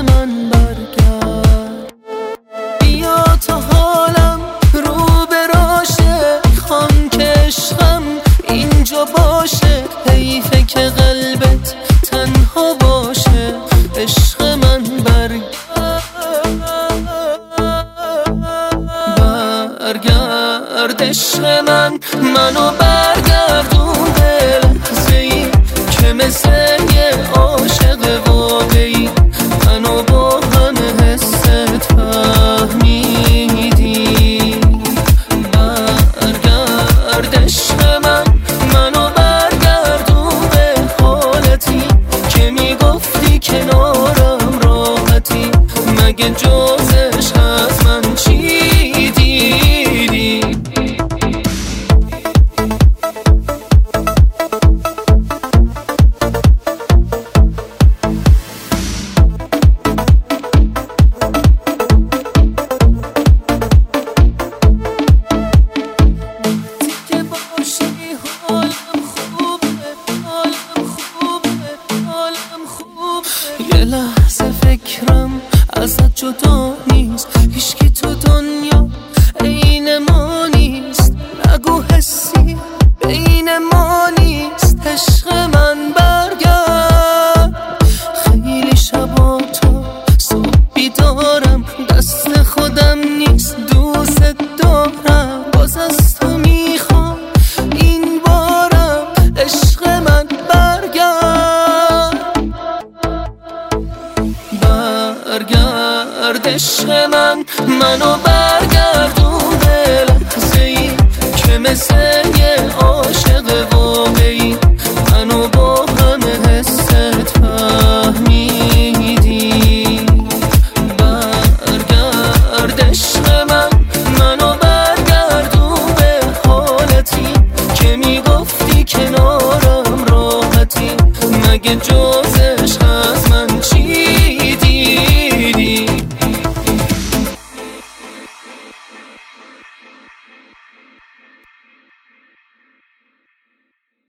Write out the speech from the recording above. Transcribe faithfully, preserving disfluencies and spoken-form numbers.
من برگرد. بیا تا حالم رو براشه، میخوام که عشقم اینجا باشه. حیفه که قلبت تنها باشه، عشق من برگرد. برگرد عشق من، منو برگردون به لحظه‌ای که مثل یه عاشق واقعی منو با همه حست فهمیدی. برگرد عشق من، منو برگردون به حالتی که میگفتی کنارم راحتی. مگه جز عشق از من چی دیدی؟ یه لحظه فکرم ازت جدا نیست، هیچکی تو دنیا عین ما نیست. نگو حسی بین ما نیست، عشق من برگرد. خیلی شبا تا صبح بیدارم، دست خودم نیست دوست دارم. باز از تو میخوام این بارم، عشق من برگرد. برگرد عشق من، منو برگردون به لحظه‌ای که مثل یه عاشق واقعی منو با همه حست فهمیدی. برگرد عشق من، منو برگردون به حالتی که میگفتی کنارم راحتی. مگه جز